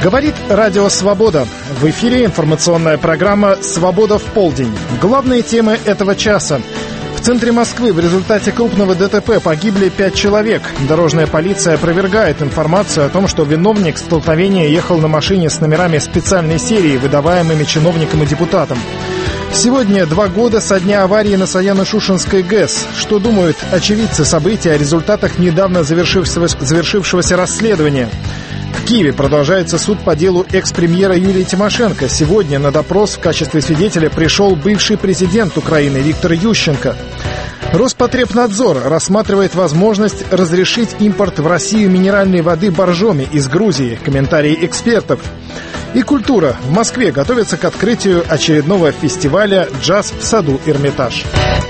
Говорит Радио Свобода. В эфире информационная программа «Свобода в полдень». Главные темы этого часа. В центре Москвы в результате крупного ДТП погибли 5 человек. Дорожная полиция опровергает информацию о том, что виновник столкновения ехал на машине с номерами специальной серии, выдаваемыми чиновникам и депутатам. Сегодня 2 года со дня аварии на Саяно-Шушенской ГЭС. Что думают очевидцы событий о результатах недавно завершившегося расследования? В Киеве продолжается суд по делу экс-премьера Юлии Тимошенко. Сегодня на допрос в качестве свидетеля пришел бывший президент Украины Виктор Ющенко. Роспотребнадзор рассматривает возможность разрешить импорт в Россию минеральной воды боржоми из Грузии. Комментарии экспертов. И культура. В Москве готовится к открытию очередного фестиваля «Джаз в саду Эрмитаж».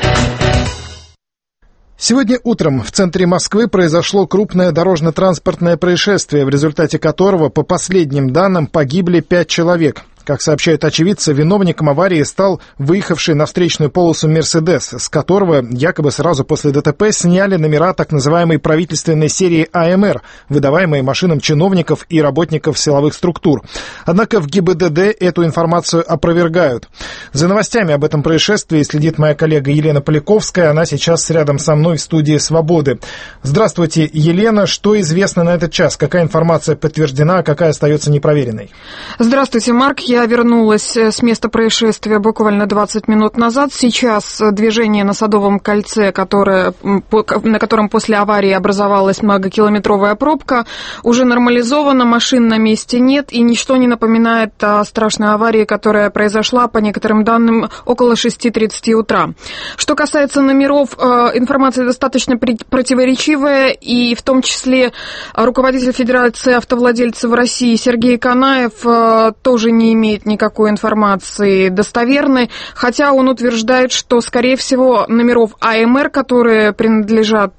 Сегодня утром в центре Москвы произошло крупное дорожно-транспортное происшествие, в результате которого, по последним данным, погибли 5 человек. Как сообщают очевидцы, виновником аварии стал выехавший на встречную полосу «Мерседес», с которого якобы сразу после ДТП сняли номера так называемой правительственной серии АМР, выдаваемые машинам чиновников и работников силовых структур. Однако в ГИБДД эту информацию опровергают. За новостями об этом происшествии следит моя коллега Елена Поляковская. Она сейчас рядом со мной в студии «Свободы». Здравствуйте, Елена. Что известно на этот час? Какая информация подтверждена, а какая остается непроверенной? Здравствуйте, Марк. Я вернулась с места происшествия буквально 20 минут назад. Сейчас движение на Садовом кольце, на котором после аварии образовалась многокилометровая пробка, уже нормализовано, машин на месте нет, и ничто не напоминает о страшной аварии, которая произошла, по некоторым данным, около 6:30 утра. Что касается номеров, информация достаточно противоречивая, и в том числе руководитель Федерации автовладельцев России Сергей Канаев тоже не имеет никакой информации достоверной, хотя он утверждает, что, скорее всего, номеров АМР, которые принадлежат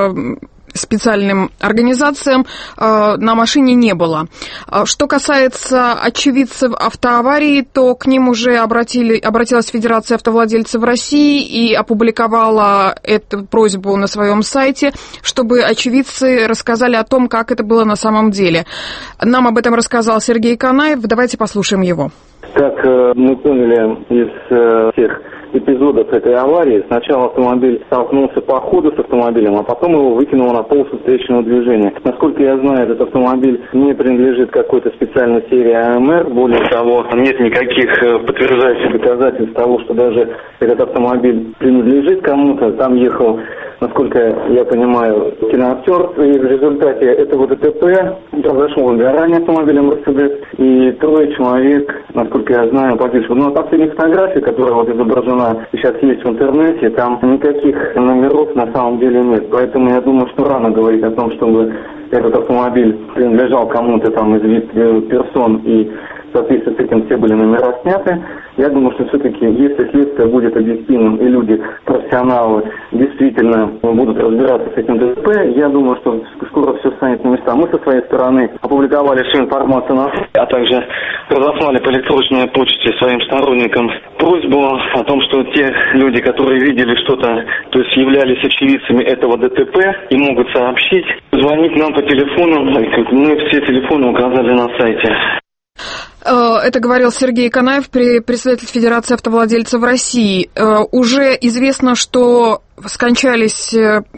специальным организациям, на машине не было. Что касается очевидцев автоаварии, то к ним уже обратилась Федерация автовладельцев России и опубликовала эту просьбу на своем сайте, чтобы очевидцы рассказали о том, как это было на самом деле. Нам об этом рассказал Сергей Канаев. Давайте послушаем его. Как мы поняли из всех эпизодов этой аварии, сначала автомобиль столкнулся по ходу с автомобилем, а потом его выкинуло на полосу встречного движения. Насколько я знаю, этот автомобиль не принадлежит какой-то специальной серии АМР. Более того, нет никаких подтверждающих доказательств того, что даже этот автомобиль принадлежит кому-то. Там ехал, насколько я понимаю, киноактер. И в результате этого ДТП произошло выгорание автомобиля «Мерседес», и 3 человек, насколько я знаю, погибли. Но последних фотографий, которые вот изображены сейчас есть в интернете, там никаких номеров на самом деле нет. Поэтому я думаю, что рано говорить о том, чтобы этот автомобиль принадлежал кому-то там из персон, и в соответствии с этим все были номера сняты. Я думаю, что все-таки, если следствие будет объективным и люди, профессионалы, действительно будут разбираться с этим ДТП, я думаю, что скоро все станет на места. Мы со своей стороны опубликовали всю информацию на сайте, а также разослали по электронной почте своим сторонникам просьбу о том, что те люди, которые видели что-то, то есть являлись очевидцами этого ДТП и могут сообщить, звонить нам по телефону. Мы все телефоны указали на сайте. Это говорил Сергей Канаев, председатель Федерации автовладельцев России. Уже известно, что скончались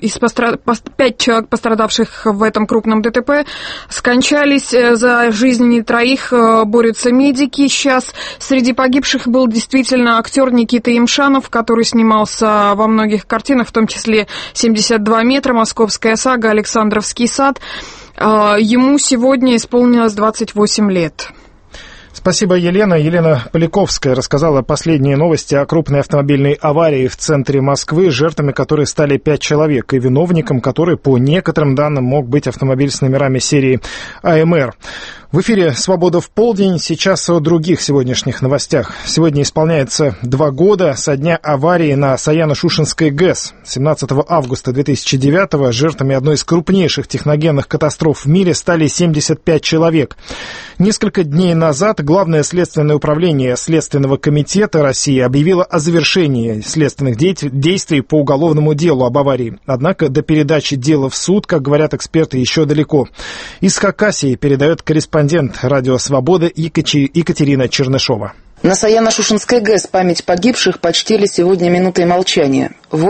5 человек, пострадавших в этом крупном ДТП, скончались. За жизни 3 борются медики. Сейчас среди погибших был действительно актер Никита Емшанов, который снимался во многих картинах, в том числе «72 метра», «Московская сага», «Александровский сад». Ему сегодня исполнилось 28 лет. Спасибо, Елена. Елена Поляковская рассказала последние новости о крупной автомобильной аварии в центре Москвы, жертвами которой стали 5 человек, и виновником которой, по некоторым данным, мог быть автомобиль с номерами серии АМР. В эфире «Свобода в полдень». Сейчас о других сегодняшних новостях. Сегодня исполняется 2 года со дня аварии на Саяно-Шушенской ГЭС. 17 августа 2009-го жертвами одной из крупнейших техногенных катастроф в мире стали 75 человек. Несколько дней назад Главное следственное управление Следственного комитета России объявило о завершении следственных действий по уголовному делу об аварии. Однако до передачи дела в суд, как говорят эксперты, еще далеко. Из Хакасии передает корреспондент корреспондент «Радио Свобода» Екатерина Чернышова. На Саяно-Шушенской ГЭС память погибших почтили сегодня минутой молчания.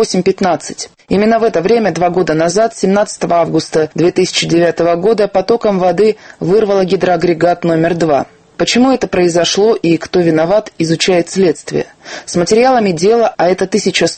8:15. Именно в это время, 2 года назад, 17 августа 2009 года, потоком воды вырвало гидроагрегат номер 2. Почему это произошло и кто виноват, изучает следствие. С материалами дела, а это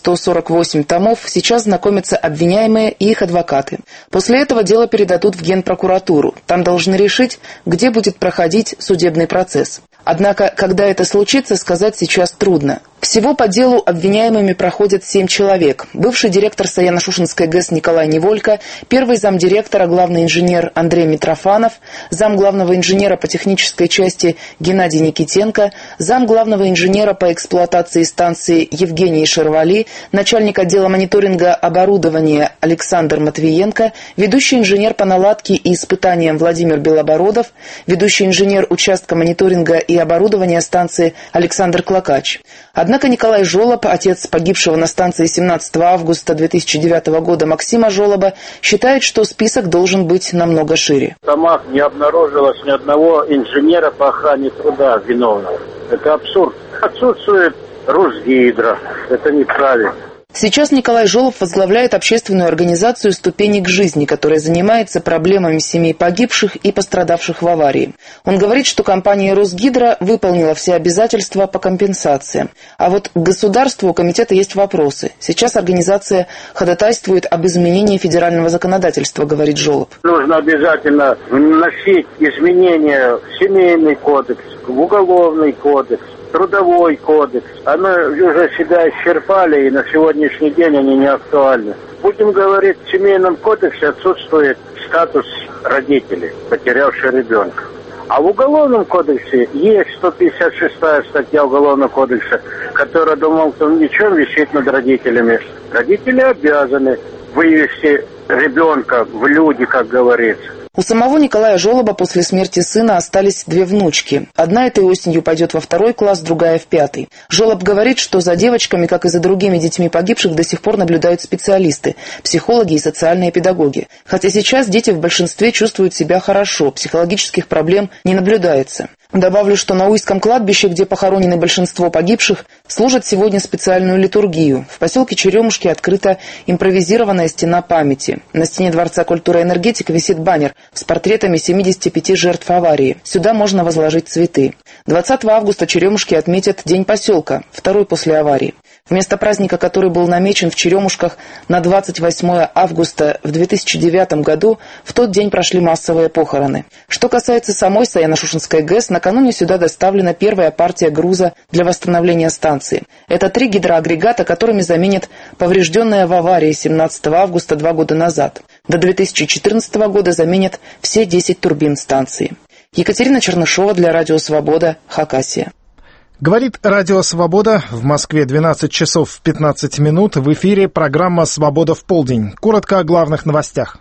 1148 томов, сейчас знакомятся обвиняемые и их адвокаты. После этого дело передадут в Генпрокуратуру. Там должны решить, где будет проходить судебный процесс. Однако, когда это случится, сказать сейчас трудно. Всего по делу обвиняемыми проходят 7 человек. Бывший директор Саяно-Шушенской ГЭС Николай Неволько, первый замдиректора, главный инженер Андрей Митрофанов, зам главного инженера по технической части Геннадий Никитенко, зам главного инженера по эксплуатации станции Евгений Шервали, начальник отдела мониторинга оборудования Александр Матвиенко, ведущий инженер по наладке и испытаниям Владимир Белобородов, ведущий инженер участка мониторинга и оборудования станции Александр Клокач. Однако Николай Жолоб, отец погибшего на станции 17 августа 2009 года Максима Жолоба, считает, что список должен быть намного шире. В томах не обнаружилось ни одного инженера по охране труда виновного. Это абсурд. Отсутствует Русгидро. Это неправильно. Сейчас Николай Жолоб возглавляет общественную организацию «Ступени к жизни», которая занимается проблемами семей погибших и пострадавших в аварии. Он говорит, что компания «Росгидро» выполнила все обязательства по компенсациям. А вот к государству у комитета есть вопросы. Сейчас организация ходатайствует об изменении федерального законодательства, говорит Жолоб. Нужно обязательно вносить изменения в семейный кодекс, в уголовный кодекс, Трудовой кодекс. Они уже себя исчерпали, и на сегодняшний день они не актуальны. Будем говорить, в семейном кодексе отсутствует статус родителей, потерявших ребенка. А в Уголовном кодексе есть 156-я статья Уголовного кодекса, которая домолвством ничем висит над родителями. Родители обязаны вывести ребенка в люди, как говорится. У самого Николая Жолоба после смерти сына остались 2 внучки. Одна этой осенью пойдет во 2 класс, другая в 5. Жолоб говорит, что за девочками, как и за другими детьми погибших, до сих пор наблюдают специалисты, психологи и социальные педагоги. Хотя сейчас дети в большинстве чувствуют себя хорошо, психологических проблем не наблюдается. Добавлю, что на Уйском кладбище, где похоронены большинство погибших, служат сегодня специальную литургию. В поселке Черемушки открыта импровизированная стена памяти. На стене Дворца культуры и энергетики висит баннер с портретами 75 жертв аварии. Сюда можно возложить цветы. 20 августа Черемушки отметят День поселка, 2-й после аварии. Вместо праздника, который был намечен в Черемушках на 28 августа в 2009 году, в тот день прошли массовые похороны. Что касается самой Саяно-Шушенской ГЭС, накануне сюда доставлена первая партия груза для восстановления станции. Это 3 гидроагрегата, которыми заменят поврежденные в аварии 17 августа 2 года назад. До 2014 года заменят все 10 турбин станции. Екатерина Чернышова для Радио Свобода, Хакасия. Говорит Радио Свобода. В Москве 12 часов 15 минут. В эфире программа «Свобода в полдень». Коротко о главных новостях.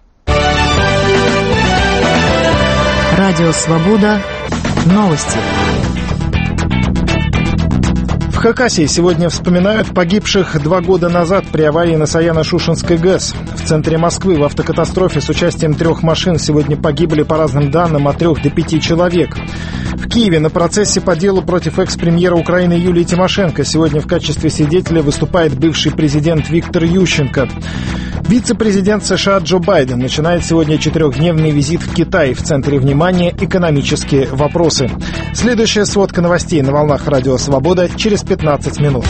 Радио Свобода. Новости. В Хакасии сегодня вспоминают погибших 2 года назад при аварии на Саяно-Шушенской ГЭС. В центре Москвы в автокатастрофе с участием 3 машин сегодня погибли, по разным данным, от 3 до 5 человек. В Киеве на процессе по делу против экс-премьера Украины Юлии Тимошенко сегодня в качестве свидетеля выступает бывший президент Виктор Ющенко. Вице-президент США Джо Байден начинает сегодня 4-дневный визит в Китай. В центре внимания экономические вопросы. Следующая сводка новостей на волнах Радио Свобода через 15 минут.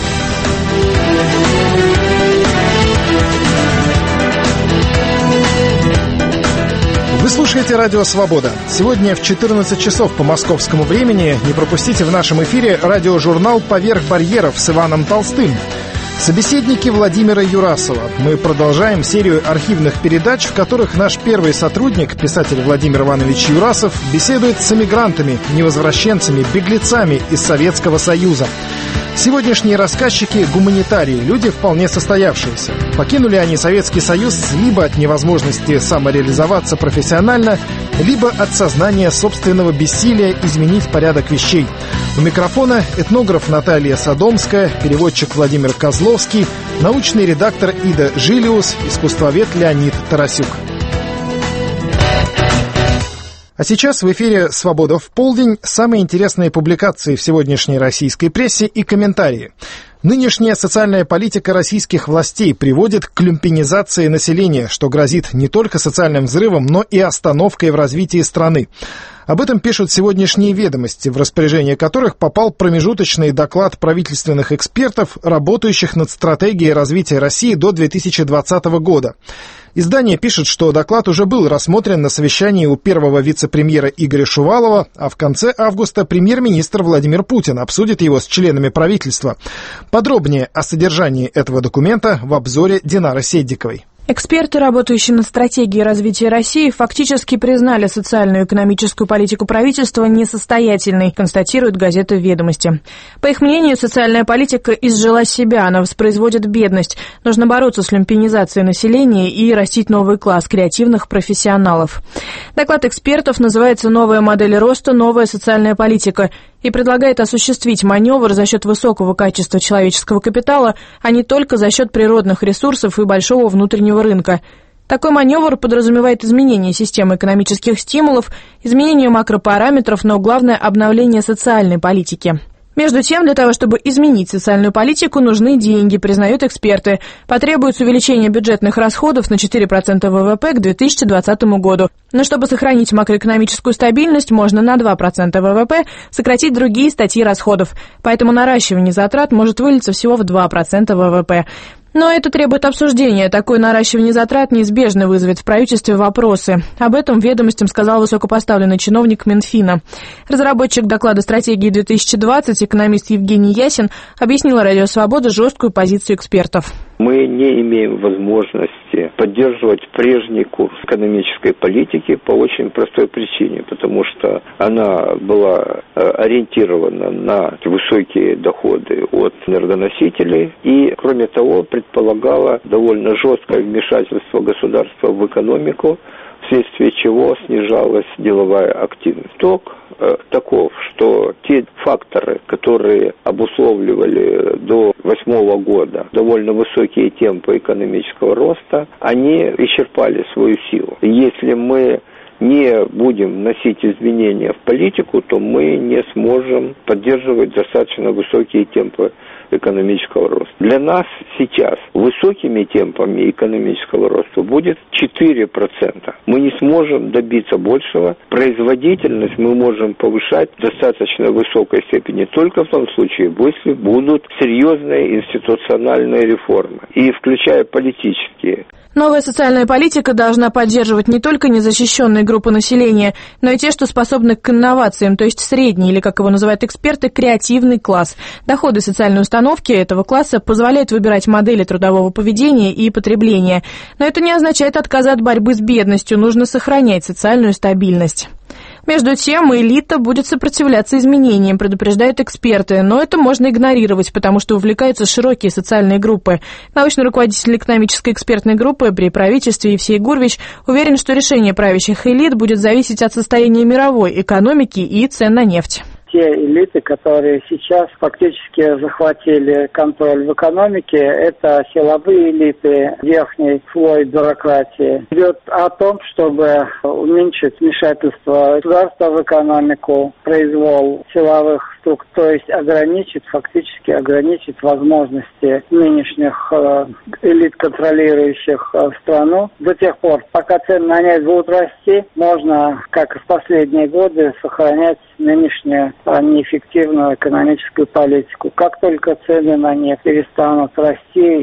Вы слушаете Радио Свобода. Сегодня в 14 часов по московскому времени не пропустите в нашем эфире радиожурнал «Поверх барьеров» с Иваном Толстым. Собеседники Владимира Юрасова. Мы продолжаем серию архивных передач, в которых наш первый сотрудник, писатель Владимир Иванович Юрасов, беседует с эмигрантами, невозвращенцами, беглецами из Советского Союза. Сегодняшние рассказчики – гуманитарии, люди вполне состоявшиеся. Покинули они Советский Союз либо от невозможности самореализоваться профессионально, либо от сознания собственного бессилия изменить порядок вещей. У микрофона этнограф Наталья Садомская, переводчик Владимир Козловский, научный редактор Ида Жилиус, искусствовед Леонид Тарасюк. А сейчас в эфире «Свобода в полдень». Самые интересные публикации в сегодняшней российской прессе и комментарии. Нынешняя социальная политика российских властей приводит к люмпинизации населения, что грозит не только социальным взрывом, но и остановкой в развитии страны. Об этом пишут сегодняшние «Ведомости», в распоряжение которых попал промежуточный доклад правительственных экспертов, работающих над стратегией развития России до 2020 года. Издание пишет, что доклад уже был рассмотрен на совещании у первого вице-премьера Игоря Шувалова, а в конце августа премьер-министр Владимир Путин обсудит его с членами правительства. Подробнее о содержании этого документа в обзоре Динары Седдиковой. Эксперты, работающие над стратегией развития России, фактически признали социальную и экономическую политику правительства несостоятельной, констатирует газета «Ведомости». По их мнению, социальная политика изжила себя, она воспроизводит бедность. Нужно бороться с люмпинизацией населения и растить новый класс креативных профессионалов. Доклад экспертов называется «Новая модель роста. Новая социальная политика» и предлагает осуществить маневр за счет высокого качества человеческого капитала, а не только за счет природных ресурсов и большого внутреннего рынка. Такой маневр подразумевает изменение системы экономических стимулов, изменение макропараметров, но главное – обновление социальной политики. Между тем, для того, чтобы изменить социальную политику, нужны деньги, признают эксперты. Потребуется увеличение бюджетных расходов на 4% ВВП к 2020 году. Но чтобы сохранить макроэкономическую стабильность, можно на 2% ВВП сократить другие статьи расходов. Поэтому наращивание затрат может вылиться всего в 2% ВВП. Но это требует обсуждения. Такое наращивание затрат неизбежно вызовет в правительстве вопросы. Об этом «Ведомостям» сказал высокопоставленный чиновник Минфина. Разработчик доклада стратегии 2020, экономист Евгений Ясин, объяснил Радио Свобода жесткую позицию экспертов. Мы не имеем возможности поддерживать прежний курс экономической политики по очень простой причине, потому что она была ориентирована на высокие доходы от энергоносителей и, кроме того, предполагала довольно жесткое вмешательство государства в экономику, вследствие чего снижалась деловая активность. Итог таков, что те факторы, которые обусловливали до 2008 года довольно высокие темпы экономического роста, они исчерпали свою силу. Если мы не будем вносить изменения в политику, то мы не сможем поддерживать достаточно высокие темпы экономического роста. Для нас сейчас высокими темпами экономического роста будет 4%. Мы не сможем добиться большего. Производительность мы можем повышать в достаточно высокой степени только в том случае, если будут серьезные институциональные реформы, и включая политические. Новая социальная политика должна поддерживать не только незащищенные группы населения, но и те, что способны к инновациям, то есть средний, или, как его называют эксперты, креативный класс. Доходы социальной установки этого класса позволяют выбирать модели трудового поведения и потребления. Но это не означает отказа от борьбы с бедностью, нужно сохранять социальную стабильность. Между тем, элита будет сопротивляться изменениям, предупреждают эксперты, но это можно игнорировать, потому что увлекаются широкие социальные группы. Научный руководитель экономической экспертной группы при правительстве Евсей Гурвич уверен, что решение правящих элит будет зависеть от состояния мировой экономики и цен на нефть. Те элиты, которые сейчас фактически захватили контроль в экономике, это силовые элиты, верхний слой бюрократии. Идет о том, чтобы уменьшить вмешательство государства в экономику, произвол силовых структур, то есть фактически ограничить возможности нынешних элит, контролирующих страну. До тех пор, пока цены на нефть будут расти, можно, как и в последние годы, сохранять нынешнюю неэффективную экономическую политику. Как только цены на нефть перестанут расти,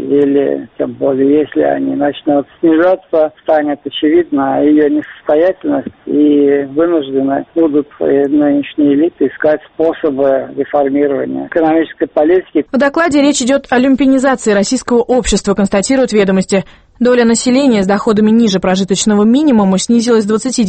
или тем более, если они начнут снижаться, станет очевидна ее несостоятельность, и вынуждены будут нынешние элиты искать способы реформирования экономической политики. В докладе речь идет о люмпинизации российского общества, констатируют «Ведомости». Доля населения с доходами ниже прожиточного минимума снизилась с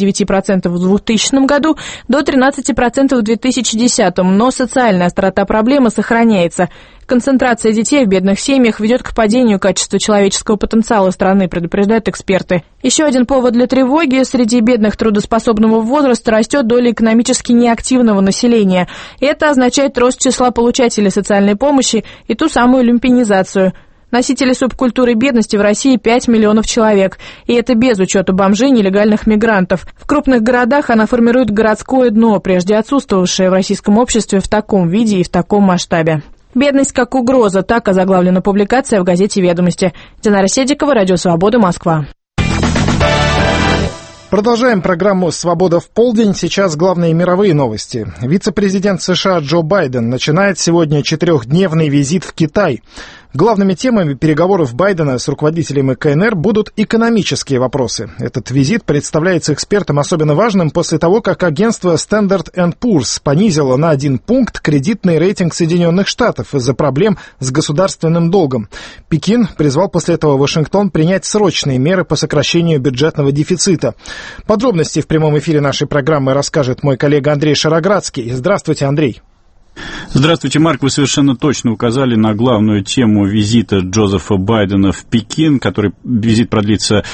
29% в 2000 году до 13% в 2010, но социальная острота проблемы сохраняется. Концентрация детей в бедных семьях ведет к падению качества человеческого потенциала страны, предупреждают эксперты. Еще один повод для тревоги: среди бедных трудоспособного возраста растет доля экономически неактивного населения. Это означает рост числа получателей социальной помощи и ту самую люмпинизацию. Носители субкультуры бедности в России 5 миллионов человек, и это без учета бомжей, нелегальных мигрантов. В крупных городах она формирует городское дно, прежде отсутствовавшее в российском обществе в таком виде и в таком масштабе. «Бедность как угроза», так озаглавлена публикация в газете «Ведомости». Динара Седикова, Радио Свобода, Москва. Продолжаем программу «Свобода в полдень». Сейчас главные мировые новости. Вице-президент США Джо Байден начинает сегодня 4-дневный визит в Китай. Главными темами переговоров Байдена с руководителями КНР будут экономические вопросы. Этот визит представляется экспертам особенно важным после того, как агентство Standard & Poor's понизило на 1 пункт кредитный рейтинг Соединенных Штатов из-за проблем с государственным долгом. Пекин призвал после этого Вашингтон принять срочные меры по сокращению бюджетного дефицита. Подробности в прямом эфире нашей программы расскажет мой коллега Андрей Шароградский. Здравствуйте, Андрей. Здравствуйте, Марк. Вы совершенно точно указали на главную тему визита Джозефа Байдена в Пекин, который визит продлится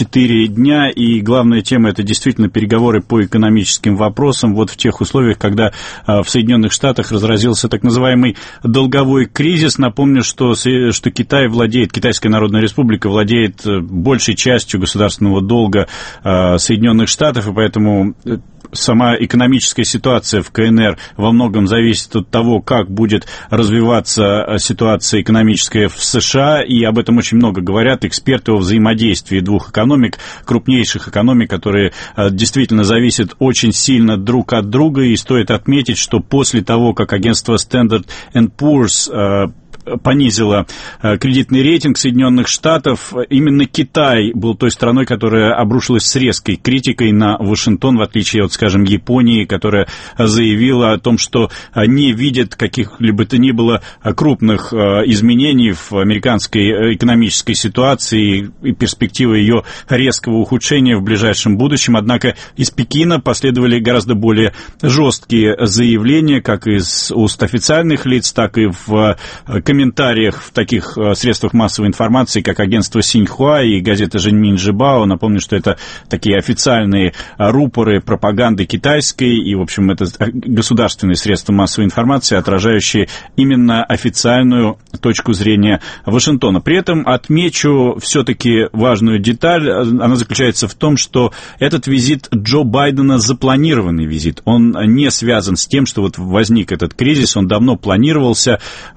4 дня, и главная тема – это действительно переговоры по экономическим вопросам. Вот в тех условиях, когда в Соединенных Штатах разразился так называемый долговой кризис. Напомню, что Китай владеет, Китайская Народная Республика владеет большей частью государственного долга Соединенных Штатов, и поэтому сама экономическая ситуация в КНР во многом зависит от того, как будет развиваться ситуация экономическая в США, и об этом очень много говорят эксперты о взаимодействии двух экономик, крупнейших экономик, которые действительно зависят очень сильно друг от друга, и стоит отметить, что после того, как агентство Standard & Poor's понизила кредитный рейтинг Соединенных Штатов, именно Китай был той страной, которая обрушилась с резкой критикой на Вашингтон, в отличие от, скажем, Японии, которая заявила о том, что не видит каких-либо то ни было крупных изменений в американской экономической ситуации и перспективы ее резкого ухудшения в ближайшем будущем. Однако из Пекина последовали гораздо более жесткие заявления, как из уст официальных лиц, так и в комментариях в таких средствах массовой информации, как агентство Синьхуа и газета Жэньминь Жибао. Напомню, что это такие официальные рупоры пропаганды китайской, и, в общем, это государственные средства массовой информации, отражающие именно официальную точку зрения Вашингтона. При этом отмечу все-таки важную деталь. Она заключается в том, что этот визит Джо Байдена запланированный визит. Он не связан с тем, что вот возник этот кризис, он давно планировался.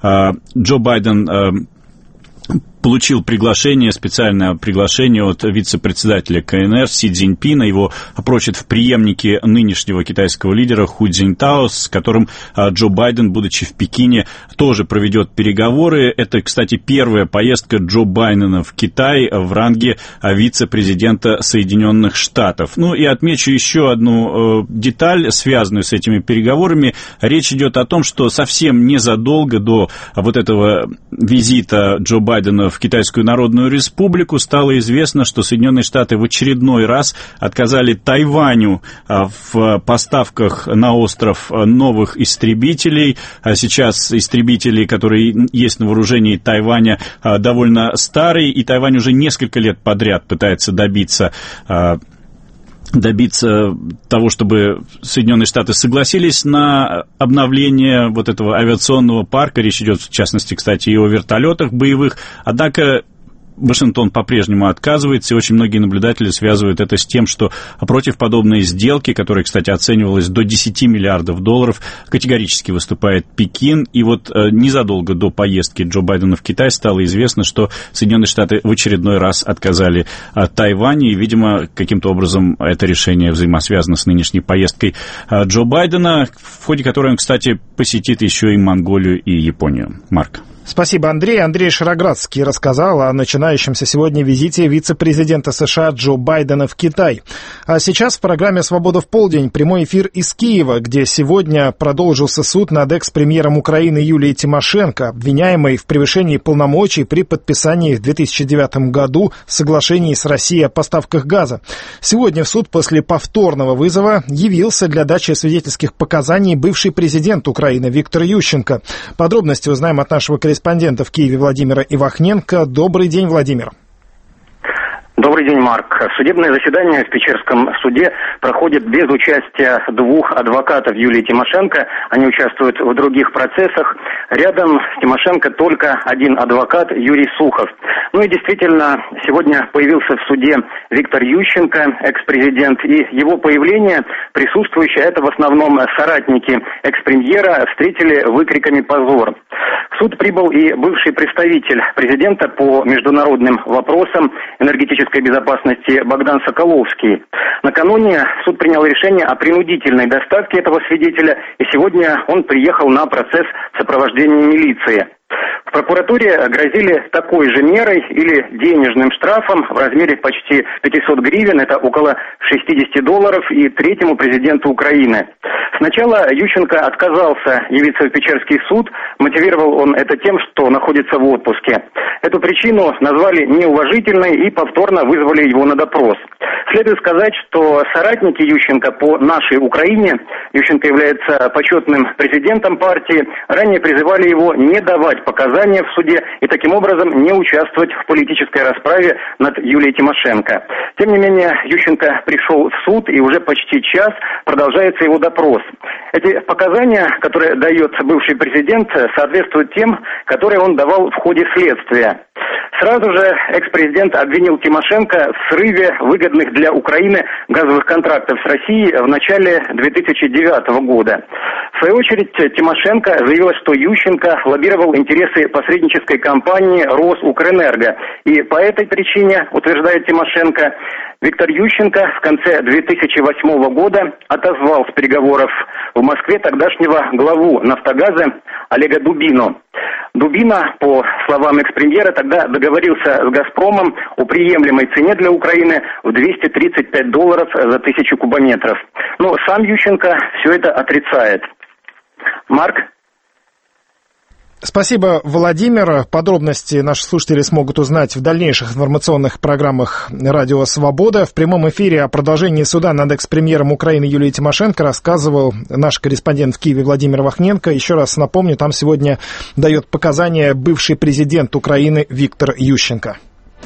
Джо Байден получил приглашение, специальное приглашение от вице-председателя КНР Си Цзиньпина. Его прочат в преемнике нынешнего китайского лидера Ху Цзиньтао, с которым Джо Байден, будучи в Пекине, тоже проведет переговоры. Это, кстати, первая поездка Джо Байдена в Китай в ранге вице-президента Соединенных Штатов. Ну и отмечу еще одну деталь, связанную с этими переговорами. Речь идет о том, что совсем незадолго до вот этого визита Джо Байдена в Китайскую Народную Республику стало известно, что Соединенные Штаты в очередной раз отказали Тайваню в поставках на остров новых истребителей. Сейчас истребители, которые есть на вооружении Тайваня, довольно старые, и Тайвань уже несколько лет подряд пытается добиться того, чтобы Соединенные Штаты согласились на обновление вот этого авиационного парка. Речь идет, в частности, кстати, и о вертолетах боевых. Однако Вашингтон по-прежнему отказывается, и очень многие наблюдатели связывают это с тем, что против подобной сделки, которая, кстати, оценивалась до 10 миллиардов долларов, категорически выступает Пекин. И вот незадолго до поездки Джо Байдена в Китай стало известно, что Соединенные Штаты в очередной раз отказали Тайваню, и, видимо, каким-то образом это решение взаимосвязано с нынешней поездкой Джо Байдена, в ходе которой он, кстати, посетит еще и Монголию и Японию. Марк. Спасибо, Андрей. Андрей Шароградский рассказал о начинающемся сегодня визите вице-президента США Джо Байдена в Китай. А сейчас в программе «Свобода в полдень» прямой эфир из Киева, где сегодня продолжился суд над экс-премьером Украины Юлией Тимошенко, обвиняемой в превышении полномочий при подписании в 2009 году соглашений с Россией о поставках газа. Сегодня в суд после повторного вызова явился для дачи свидетельских показаний бывший президент Украины Виктор Ющенко. Подробности узнаем от нашего корреспондента в Киеве Владимира Ивахненко. Добрый день, Владимир. Добрый день, Марк. Судебное заседание в Печерском суде проходит без участия двух адвокатов Юлии Тимошенко. Они участвуют в других процессах. Рядом с Тимошенко только один адвокат Юрий Сухов. Ну и действительно, сегодня появился в суде Виктор Ющенко, экс-президент, и его появление присутствующие, это в основном соратники экс-премьера, встретили выкриками «позор». В суд прибыл и бывший представитель президента по международным вопросам энергетической безопасности Богдан Соколовский. Накануне суд принял решение о принудительной доставке этого свидетеля, и сегодня он приехал на процесс в сопровождении милиции. В прокуратуре грозили такой же мерой или денежным штрафом в размере почти 500 гривен, это около $60, и третьему президенту Украины. Сначала Ющенко отказался явиться в Печерский суд, мотивировал он это тем, что находится в отпуске. Эту причину назвали неуважительной и повторно вызвали его на допрос. Следует сказать, что соратники Ющенко по нашей Украине, Ющенко является почетным президентом партии, ранее призывали его не давать показания в суде и таким образом не участвовать в политической расправе над Юлией Тимошенко. Тем не менее, Ющенко пришел в суд, и уже почти час продолжается его допрос. Эти показания, которые дает бывший президент, соответствуют тем, которые он давал в ходе следствия. Сразу же экс-президент обвинил Тимошенко в срыве выгодных для Украины газовых контрактов с Россией в начале 2009 года. В свою очередь, Тимошенко заявила, что Ющенко лоббировал интересы посреднической компании «Росукрэнерго». И по этой причине, утверждает Тимошенко, Виктор Ющенко в конце 2008 года отозвал с переговоров в Москве тогдашнего главу «Нафтогаза» Олега Дубину. Дубина, по словам экс-премьера, тогда договорился с «Газпромом» о приемлемой цене для Украины в $235 за 1000 кубометров. Но сам Ющенко все это отрицает. Марк? Спасибо, Владимир. Подробности наши слушатели смогут узнать в дальнейших информационных программах «Радио Свобода». В прямом эфире о продолжении суда над экс-премьером Украины Юлией Тимошенко рассказывал наш корреспондент в Киеве Владимир Вахненко. Еще раз напомню, там сегодня дает показания бывший президент Украины Виктор Ющенко.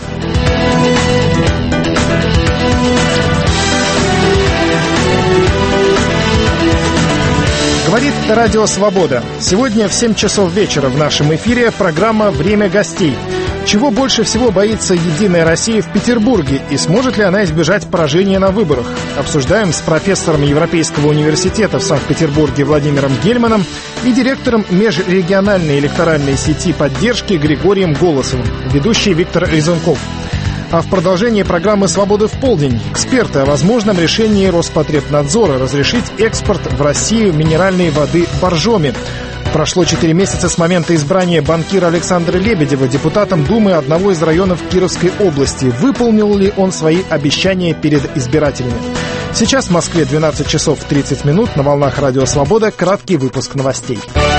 Говорит Радио Свобода. Сегодня в 7 часов вечера в нашем эфире программа «Время гостей». Чего больше всего боится «Единая Россия» в Петербурге и сможет ли она избежать поражения на выборах? Обсуждаем с профессором Европейского университета в Санкт-Петербурге Владимиром Гельманом и директором межрегиональной электоральной сети поддержки Григорием Голосовым, ведущий Виктор Резунков. А в продолжении программы «Свобода в полдень» эксперты о возможном решении Роспотребнадзора разрешить экспорт в Россию минеральной воды Боржоми. Прошло 4 месяца с момента избрания банкира Александра Лебедева депутатом Думы одного из районов Кировской области. Выполнил ли он свои обещания перед избирателями? Сейчас в Москве 12 часов 30 минут. На волнах Радио Свобода краткий выпуск новостей.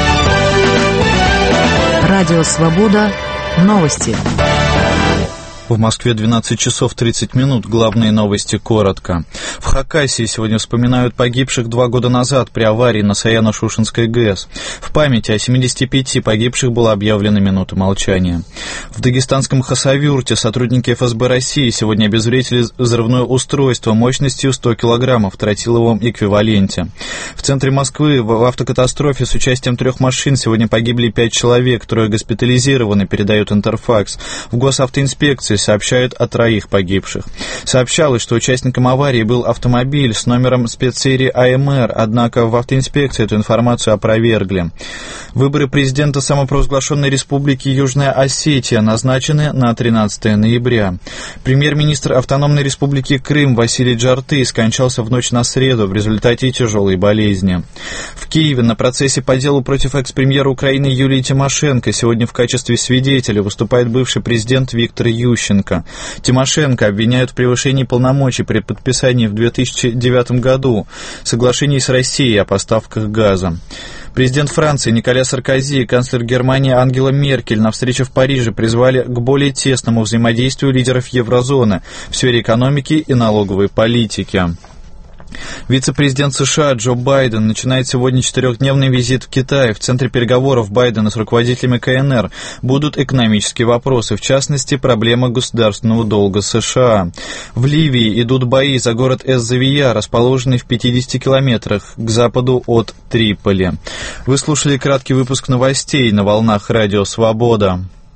Радио Свобода. Новости. В Москве 12 часов 30 минут. Главные новости коротко. В Хакасии сегодня вспоминают погибших 2 года назад при аварии на Саяно-Шушенской ГЭС. В памяти о 75 погибших была объявлена минута молчания. В дагестанском Хасавюрте сотрудники ФСБ России сегодня обезвредили взрывное устройство мощностью 100 килограммов в тротиловом эквиваленте. В центре Москвы в автокатастрофе с участием 3 машин сегодня погибли 5 человек, 3 госпитализированы, передает Интерфакс. В госавтоинспекции сообщают о 3 погибших. Сообщалось, что участником аварии был автомобиль с номером спецсерии АМР, однако в автоинспекции эту информацию опровергли. Выборы президента самопровозглашенной республики Южная Осетия назначены на 13 ноября. Премьер-министр автономной республики Крым Василий Джарты скончался в ночь на среду в результате тяжелой болезни. В Киеве на процессе по делу против экс-премьера Украины Юлии Тимошенко сегодня в качестве свидетеля выступает бывший президент Виктор Ющенко. Тимошенко обвиняют в превышении полномочий при подписании в 2009 году соглашений с Россией о поставках газа. Президент Франции Николя Саркози и канцлер Германии Ангела Меркель на встрече в Париже призвали к более тесному взаимодействию лидеров еврозоны в сфере экономики и налоговой политики. Вице-президент США Джо Байден начинает сегодня 4-дневный визит в Китай. В центре переговоров Байдена с руководителями КНР будут экономические вопросы, в частности, проблема государственного долга США. В Ливии идут бои за город Эз-Завия, расположенный в 50 километрах к западу от Триполи. Вы слушали краткий выпуск новостей на волнах Радио Свобода.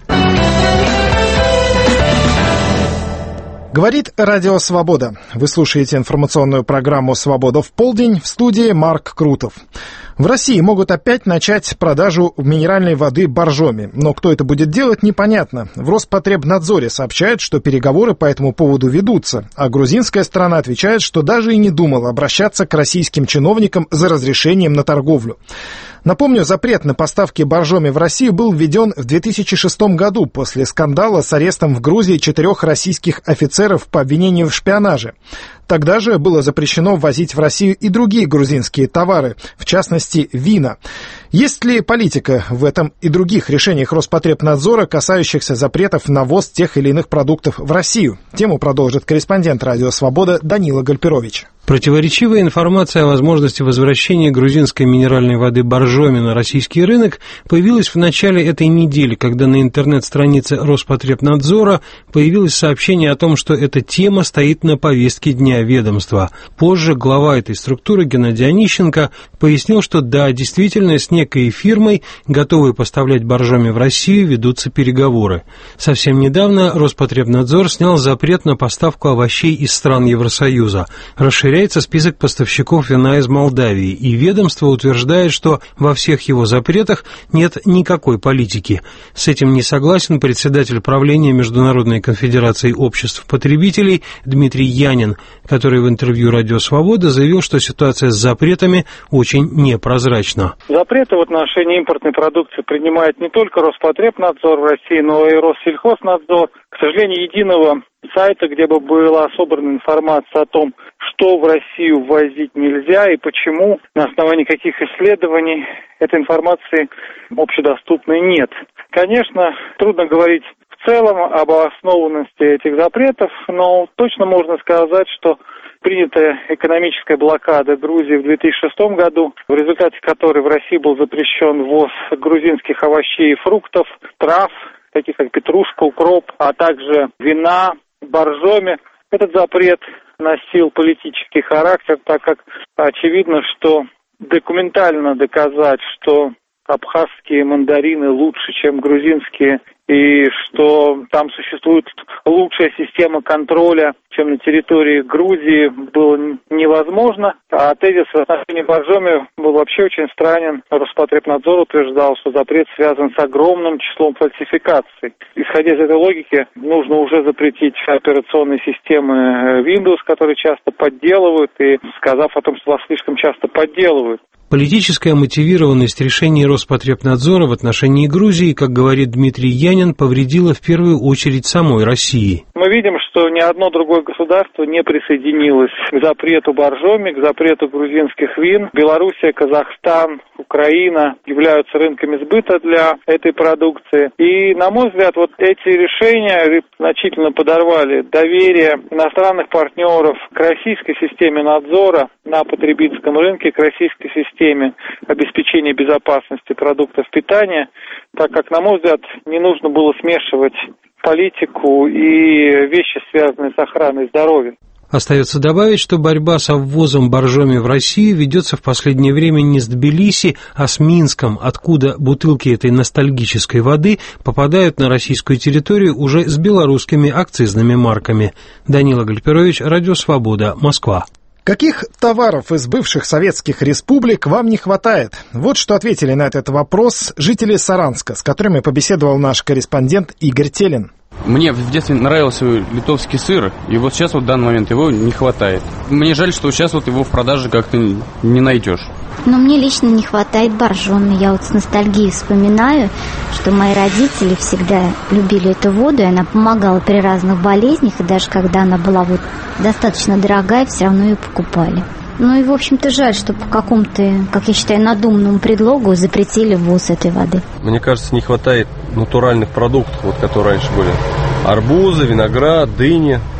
Говорит Радио Свобода. Вы слушаете информационную программу «Свобода в полдень», в студии Марк Крутов. В России могут опять начать продажу минеральной воды боржоми, но кто это будет делать, непонятно. В Роспотребнадзоре сообщают, что переговоры по этому поводу ведутся, а грузинская сторона отвечает, что даже и не думала обращаться к российским чиновникам за разрешением на торговлю. Напомню, запрет на поставки боржоми в Россию был введен в 2006 году после скандала с арестом в Грузии 4 российских офицеров по обвинению в шпионаже. Тогда же было запрещено ввозить в Россию и другие грузинские товары, в частности, вина. Есть ли политика в этом и других решениях Роспотребнадзора, касающихся запретов на ввоз тех или иных продуктов в Россию? Тему продолжит корреспондент Радио Свобода Данила Гальперович. Противоречивая информация о возможности возвращения грузинской минеральной воды боржоми на российский рынок появилась в начале этой недели, когда на интернет-странице Роспотребнадзора появилось сообщение о том, что эта тема стоит на повестке дня ведомства. Позже глава этой структуры Геннадий Онищенко пояснил, что да, действительно, с некой фирмой, готовой поставлять боржоми в Россию, ведутся переговоры. Совсем недавно Роспотребнадзор снял запрет на поставку овощей из стран Евросоюза. Расширяется список поставщиков вина из Молдавии, и ведомство утверждает, что во всех его запретах нет никакой политики. С этим не согласен председатель правления Международной конфедерации обществ потребителей Дмитрий Янин, который в интервью «Радио Свобода» заявил, что ситуация с запретами очень непрозрачна. Запреты в отношении импортной продукции принимает не только Роспотребнадзор в России, но и Россельхознадзор. К сожалению, единого сайта, где бы была собрана информация о том, что в Россию ввозить нельзя и почему, на основании каких исследований, этой информации общедоступной нет. Конечно, трудно говорить в целом об основанности этих запретов, но точно можно сказать, что принятая экономическая блокада Грузии в 2006 году, в результате которой в России был запрещен ввоз грузинских овощей и фруктов, трав, таких как петрушка, укроп, а также вина, боржоми. Этот запрет носил политический характер, так как очевидно, что документально доказать, что абхазские мандарины лучше, чем грузинские, и что там существует лучшая система контроля, чем на территории Грузии, было невозможно. А тезис в отношении боржоми был вообще очень странен. Роспотребнадзор утверждал, что запрет связан с огромным числом фальсификаций. Исходя из этой логики, нужно уже запретить операционные системы Windows, которые часто подделывают, и сказав о том, что вас слишком часто подделывают. Политическая мотивированность решений Роспотребнадзора в отношении Грузии, как говорит Дмитрий Янин, повредила в первую очередь самой России. Мы видим, что ни одно другое государство не присоединилось к запрету боржоми, к запрету грузинских вин. Белоруссия, Казахстан, Украина являются рынками сбыта для этой продукции. И, на мой взгляд, вот эти решения значительно подорвали доверие иностранных партнеров к российской системе надзора на потребительском рынке, к российской системе обеспечения безопасности продуктов питания, так как, на мой взгляд, не нужно было смешивать политику и вещи, связанные с охраной здоровья. Остается добавить, что борьба со ввозом боржоми в Россию ведется в последнее время не с Тбилиси, а с Минском, откуда бутылки этой ностальгической воды попадают на российскую территорию уже с белорусскими акцизными марками. Данила Гальперович, Радио Свобода, Москва. Каких товаров из бывших советских республик вам не хватает? Вот что ответили на этот вопрос жители Саранска, с которыми побеседовал наш корреспондент Игорь Телин. Мне в детстве нравился литовский сыр, и вот сейчас вот в данный момент его не хватает. Мне жаль, что сейчас вот его в продаже как-то не найдешь. Но мне лично не хватает боржоми. Я вот с ностальгией вспоминаю, что мои родители всегда любили эту воду, и она помогала при разных болезнях, и даже когда она была вот достаточно дорогая, все равно ее покупали. Ну и, в общем-то, жаль, что по какому-то, как я считаю, надуманному предлогу запретили ввоз этой воды. Мне кажется, не хватает натуральных продуктов, вот, которые раньше были. Арбузы, виноград, дыни.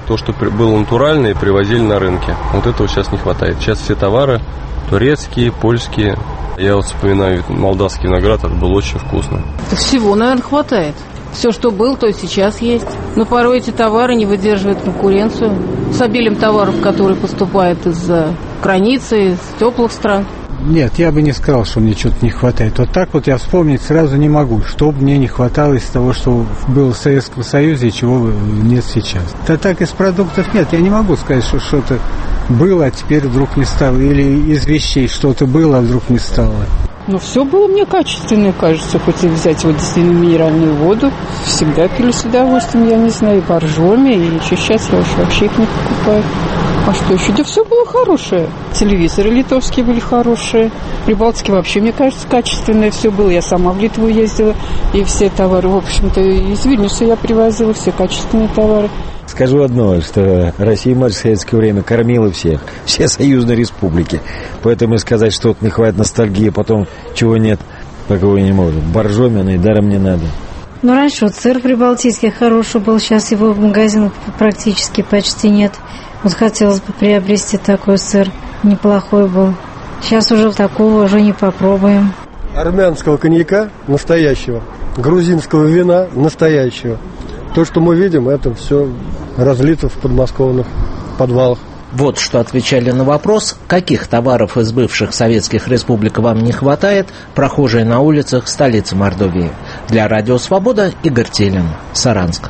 то, что было натуральное, привозили на рынке. Вот этого сейчас не хватает. Сейчас все товары турецкие, польские. Я вот вспоминаю молдавский виноград, это было очень вкусно. Всего, наверное, хватает. Все, что было, то и сейчас есть. Но порой эти товары не выдерживают конкуренцию с обилием товаров, которые поступают из-за границы, из теплых стран. Нет, я бы не сказал, что мне что-то не хватает. Вот так вот я вспомнить сразу не могу, что мне не хватало из того, что было в Советском Союзе и чего нет сейчас. Да так из продуктов нет. Я не могу сказать, что что-то было, а теперь вдруг не стало. Или из вещей что-то было, а вдруг не стало. Ну, все было мне качественное, кажется. Хоть и взять вот действительно минеральную воду. Всегда пили с удовольствием, я не знаю, и боржоми, и сейчас я вообще их не покупаю. А что еще? Да все было хорошее. Телевизоры литовские были хорошие. Прибалтики вообще, мне кажется, качественное все было. Я сама в Литву ездила, и все товары, в общем-то, из Вильнюса я привозила, все качественные товары. Скажу одно, что Россия, мать, в советское время кормила всех, все союзные республики. Поэтому сказать, что вот не хватит ностальгии, потом чего нет, такого не можем. Боржоми и даром не надо. Ну, раньше вот сыр прибалтийский хороший был, сейчас его в магазинах практически почти нет. Вот хотелось бы приобрести такой сыр, неплохой был. Сейчас уже такого уже не попробуем. Армянского коньяка настоящего, грузинского вина настоящего. То, что мы видим, это все разлито в подмосковных подвалах. Вот что отвечали на вопрос, каких товаров из бывших советских республик вам не хватает, прохожие на улицах столицы Мордовии. Для Радио Свобода Игорь Телин, Саранск.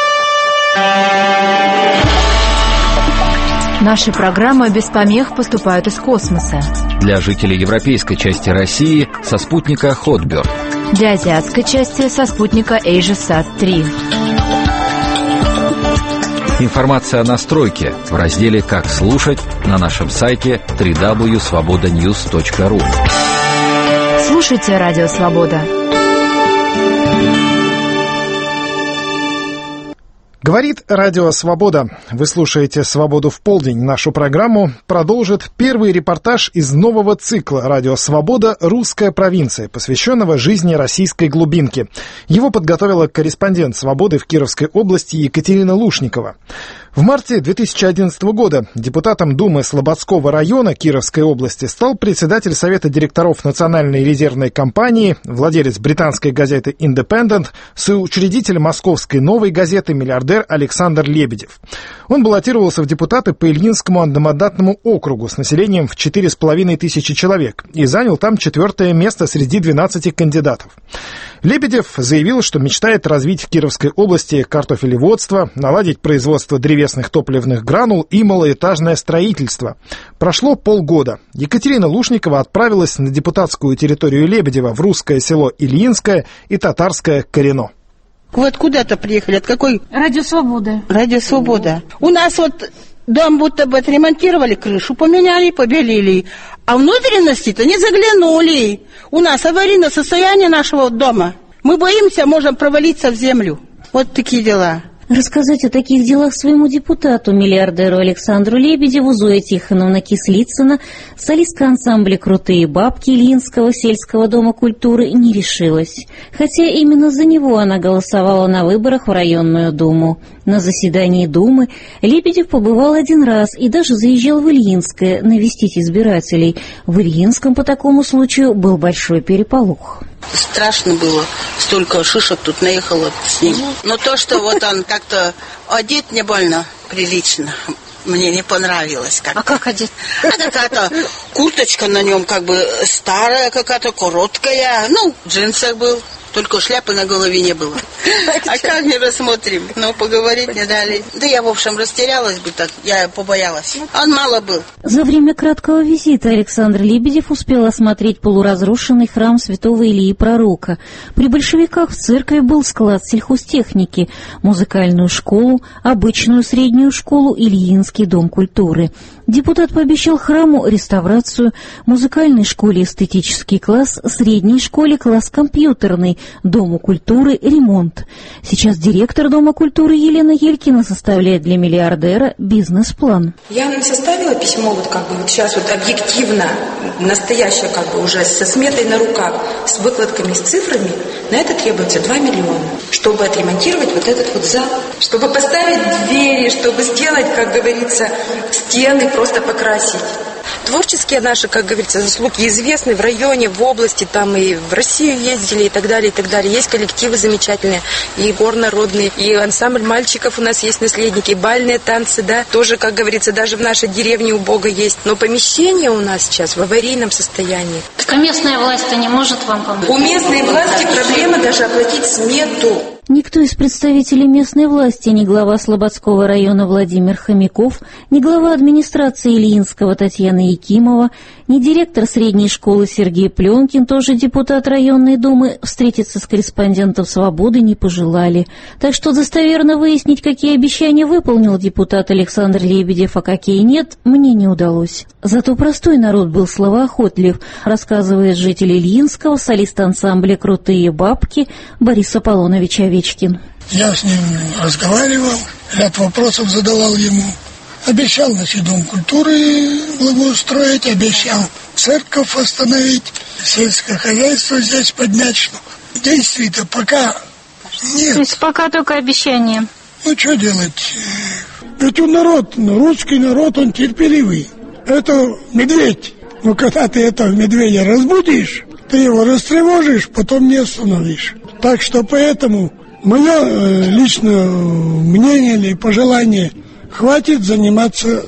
Наши программы без помех поступают из космоса. Для жителей европейской части России со спутника Hotbird. Для азиатской части со спутника AsiaSat-3. Информация о настройке в разделе «Как слушать» на нашем сайте www.svobodanews.ru. Слушайте Радио Свобода. Говорит Радио Свобода. Вы слушаете «Свободу в полдень». Нашу программу продолжит первый репортаж из нового цикла «Радио Свобода. Русская провинция», посвященного жизни российской глубинки. Его подготовила корреспондент «Свободы» в Кировской области Екатерина Лушникова. В марте 2011 года депутатом Думы Слободского района Кировской области стал председатель Совета директоров Национальной резервной компании, владелец британской газеты «Индепендент», соучредитель московской «Новой газеты», миллиардер Александр Лебедев. Он баллотировался в депутаты по Ильинскому одномандатному округу с населением в 4,5 тысячи человек и занял там 4-е место среди 12 кандидатов. Лебедев заявил, что мечтает развить в Кировской области картофелеводство, наладить производство древесных топливных гранул и малоэтажное строительство. Прошло полгода. Екатерина Лушникова отправилась на депутатскую территорию Лебедева в русское село Ильинское и татарское Корено. Вы откуда-то приехали? От какой? Радио Свобода. Радио Свобода. У нас вот дом будто бы отремонтировали, крышу поменяли, побелили, а внутренности-то не заглянули. У нас аварийное состояние нашего дома. Мы боимся, можем провалиться в землю. Вот такие дела. Рассказать о таких делах своему депутату, миллиардеру Александру Лебедеву, Зоя Тихоновна Кислицына, солистка ансамбля «Крутые бабки» Ильинского сельского дома культуры, не решилась. Хотя именно за него она голосовала на выборах в районную думу. На заседании думы Лебедев побывал один раз и даже заезжал в Ильинское навестить избирателей. В Ильинском по такому случаю был большой переполох. Страшно было. Столько шишек тут наехало с ним. Но то, что вот он как-то одет не больно прилично, мне не понравилось. А как одет? Какая-то курточка на нем как бы старая, какая-то короткая. Ну, в джинсах был. Только шляпы на голове не было. А как не рассмотрим? Ну, поговорить не дали. Да я, в общем, растерялась бы так. Я побоялась. Он мало был. За время краткого визита Александр Лебедев успел осмотреть полуразрушенный храм святого Илии Пророка. При большевиках в церкви был склад сельхозтехники, музыкальную школу, обычную среднюю школу, Ильинский дом культуры. Депутат пообещал храму реставрацию, музыкальной школе эстетический класс, средней школе класс компьютерный, Дому культуры ремонт. Сейчас директор Дома культуры Елена Елькина составляет для миллиардера бизнес-план. Я составила письмо вот сейчас объективно, настоящее уже со сметой на руках, с выкладками, с цифрами. На это требуется 2 миллиона, чтобы отремонтировать вот этот зал, чтобы поставить двери, чтобы сделать, как говорится, стены, просто покрасить. Творческие наши, как говорится, заслуги известны в районе, в области, там и в Россию ездили и так далее, и так далее. Есть коллективы замечательные, и хор народный, и ансамбль мальчиков у нас есть наследники, и бальные танцы, да, тоже, как говорится, даже в нашей деревне у Бога есть. Но помещение у нас сейчас в аварийном состоянии. Так местная власть не может вам помочь? У местной власти проблема даже оплатить смету. Никто из представителей местной власти, ни глава Слободского района Владимир Хомяков, ни глава администрации Ильинского Татьяна Якимова, ни директор средней школы Сергей Пленкин, тоже депутат районной думы, встретиться с корреспондентом «Свободы» не пожелали. Так что достоверно выяснить, какие обещания выполнил депутат Александр Лебедев, а какие нет, мне не удалось. Зато простой народ был словоохотлив, рассказывает житель Ильинского, солист ансамбля «Крутые бабки» Борис Аполлонович Овечкин. Я с ним разговаривал, ряд вопросов задавал ему. Обещал, Дом культуры благоустроить, обещал церковь восстановить, сельское хозяйство здесь поднять. Действий-то пока нет. То есть пока только обещания. Что делать? Ведь русский народ, он терпеливый. Это медведь. Но когда ты этого медведя разбудишь, ты его растревожишь, потом не остановишь. Так что поэтому мое личное мнение или пожелание: хватит заниматься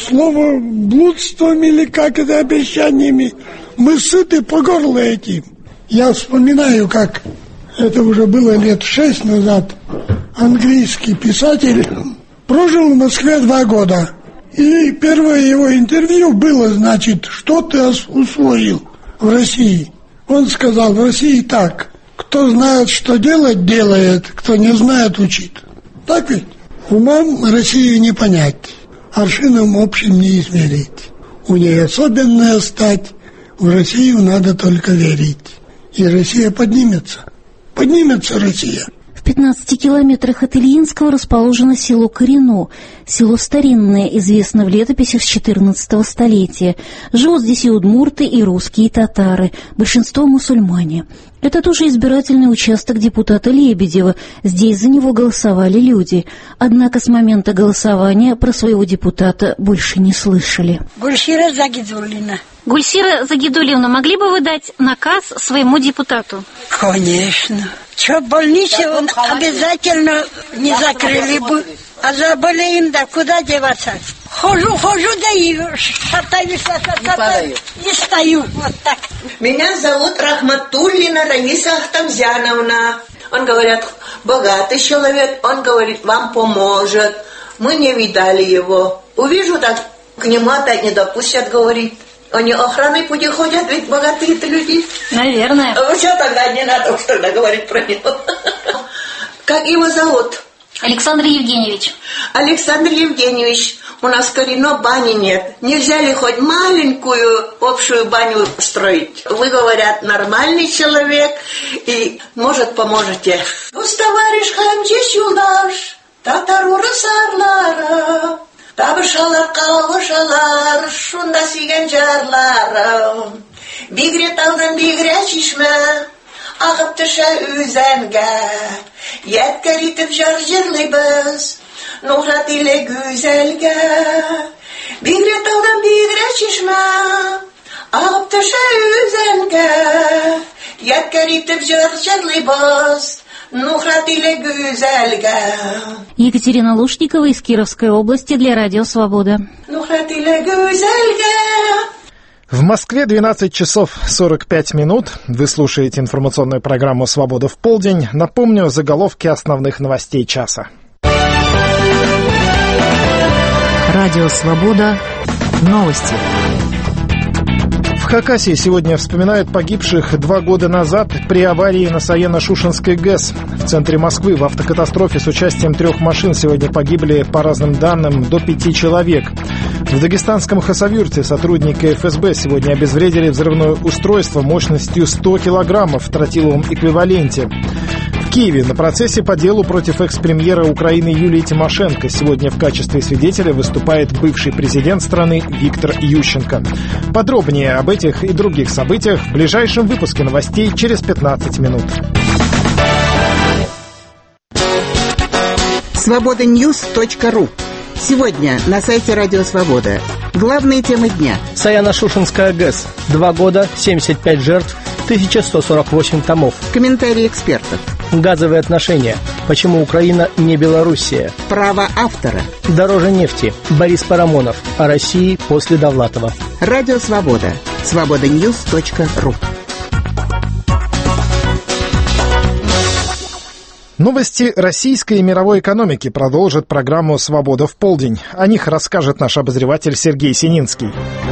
словоблудством или обещаниями. Мы сыты по горло этим. Я вспоминаю, как это уже было лет 6 назад, английский писатель прожил в Москве 2 года. И первое его интервью было, что ты усвоил в России. Он сказал: в России так, кто знает, что делать, делает, кто не знает, учит. Так ведь? Умом Россию не понять, аршином общим не измерить. У ней особенная стать, в Россию надо только верить. И Россия поднимется. Поднимется Россия. В 15 километрах от Ильинского расположено село Корено. Село старинное, известно в летописях с 14 столетия. Живут здесь и удмурты, и русские, и татары. Большинство мусульмане. Это тоже избирательный участок депутата Лебедева. Здесь за него голосовали люди. Однако с момента голосования про своего депутата больше не слышали. Гульсира Загидулина. Гульсира Загидулина, могли бы вы дать наказ своему депутату? Конечно. Что, больницу он обязательно не закрыли бы. А заболеем, да куда деваться? Хожу, да и шатаюсь, и стою вот так. Меня зовут Рахматуллина Раиса Ахтамзяновна. Он, говорит, богатый человек, он, говорит, вам поможет. Мы не видали его. Увижу, так к нему опять не допустят, говорит. Они охраной пути ходят, ведь богатые-то люди. Наверное. Что тогда не надо уж тогда говорить про него. Как его зовут? Александр Евгеньевич. Александр Евгеньевич, у нас в Корено бани нет. Нельзя ли хоть маленькую общую баню строить? Вы, говорят, нормальный человек и, может, поможете. Товарищ Хамдиш Юлдаш, татару рысарлара, табышалар кавышалар, шунда сиген жарларым. Бигре таудан бигре чишме, ағып түші үзәнге, еткер итіп жар жырлайбыз, Нұрат иле güzelге. Бигре таудан бигре чишме, ағып түші үзәнге, еткер итіп жар жырлайбыз, Нұрат иле güzelге. Екатерина Лушникова из Кировской области для Радио Свобода. Нұрат иле güzelге. В Москве 12 часов 45 минут. Вы слушаете информационную программу «Свобода в полдень». Напомню, заголовки основных новостей часа. Радио «Свобода». Новости. В Хакасии сегодня вспоминают погибших 2 года назад при аварии на Саяно-Шушенской ГЭС. В центре Москвы в автокатастрофе с участием 3 машин сегодня погибли, по разным данным, до 5 человек. В дагестанском Хасавюрте сотрудники ФСБ сегодня обезвредили взрывное устройство мощностью 100 килограммов в тротиловом эквиваленте. В Киеве на процессе по делу против экс-премьера Украины Юлии Тимошенко сегодня в качестве свидетеля выступает бывший президент страны Виктор Ющенко. Подробнее об этих и других событиях в ближайшем выпуске новостей через 15 минут. Свободаньюз.ру. Сегодня на сайте Радио Свобода. Главные темы дня. Саяно-Шушенская ГЭС. 2 года, 75 жертв, 1148 томов. Комментарии экспертов. Газовые отношения. Почему Украина не Белоруссия? Право автора. Дороже нефти. Борис Парамонов. О России после Довлатова. Радио Свобода. Свободаньюз.ру. Новости российской и мировой экономики продолжит программу «Свобода в полдень». О них расскажет наш обозреватель Сергей Сининский.